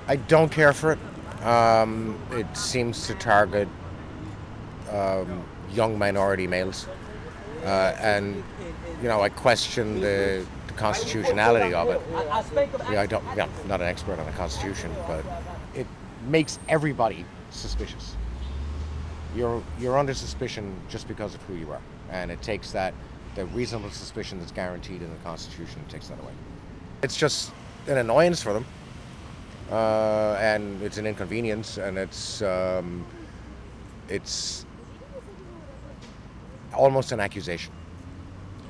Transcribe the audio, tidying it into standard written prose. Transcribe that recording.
I don't care for it. It seems to target young minority males, and I question the constitutionality of it. I don't. Yeah, I'm not an expert on the Constitution, but it makes everybody suspicious. You're under suspicion just because of who you are, and it takes that the reasonable suspicion that's guaranteed in the Constitution takes that away. It's just an annoyance for them, and it's an inconvenience, and it's almost an accusation.